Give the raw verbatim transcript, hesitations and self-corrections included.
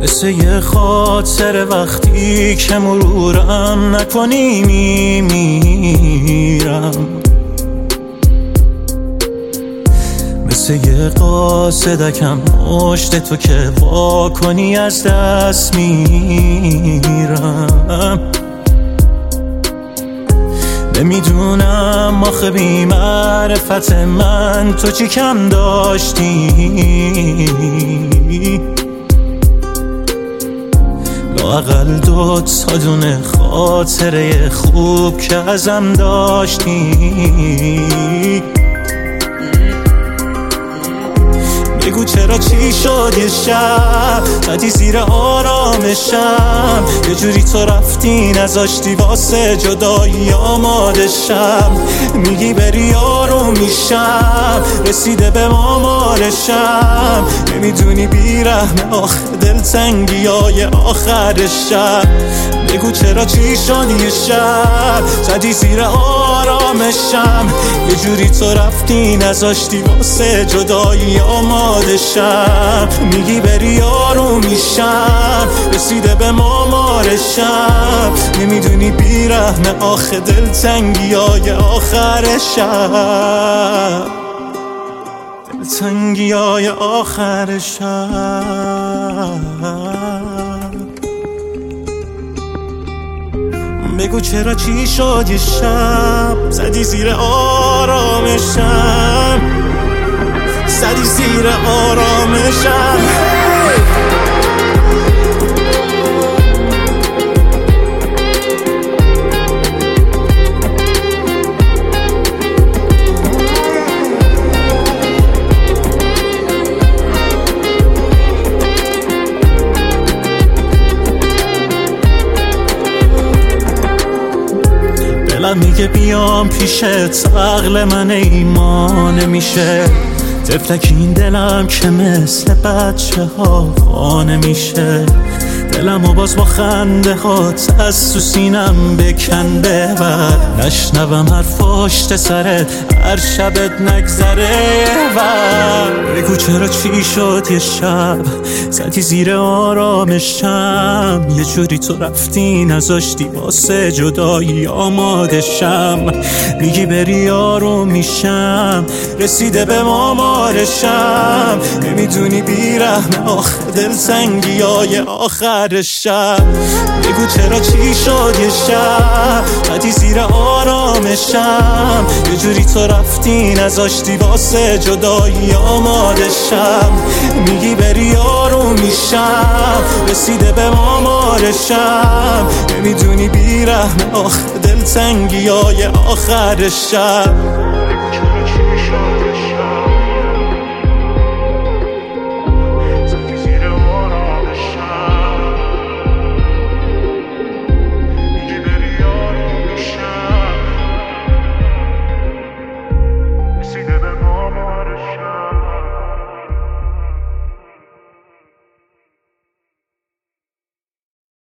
مثل یه خاطر وقتی که مرورم نکنی میمیرم، مثل یه قاصدکم مشت تو که وا کنی از دست میرم. نمیدونم آخه بی معرفت من تو چی کم داشتی، لااقل دو تا دونه خاطره خوب که ازم داشتی. بگو چرا چی شد یه شب زدی زیر آرامشم، یه جوری تو رفتی نذاشتی واسه جدایی آماده شم. میگی بری آروم میشم، رسیده به مامارشم، نمیدونی بیرحم آخه دلتنگی های آخر شب. بگو چرا چی شد یه شب زدی زیر آرامشم، یه جوری تو رفتی نذاشتی واسه جدایی آماده شم. میگی بری آروم میشم، رسیده به مامارشم، نمیدونی بیرحم آخه دلتنگی های آخر شب، دلتنگی های آخر شب. بگو چرا چی شد یه شب زدی زیر آرامشم، زدی زیر آرامشم. دلم میگه بیام پیشت، عقل من ایمان میشه، طفلک این دلم که مثل بچه ها خانه میشه. دلم و باز با خنده هات از تو سینم بکن ببر، نشنوم حرف پشت سرت هر شبت نگذره ور. بگو چرا چی شد یه شب زدی زیر آرامشم، یه جوری تو رفتی نذاشتی واسه جدایی آماده شم. میگی بری آروم میشم، رسیده به مامارشم، نمیدونی بیرحم آخه دلتنگی های آخر شب. بگو چرا چی شد یه شب زدی زیر آرامشم، یه جوری تو رفتی نذاشتی واسه جدایی آماده شم. میگی بری آروم میشم، رسیده به مامارشم، نمیدونی بیرحم آخه دلتنگی های آخر شب.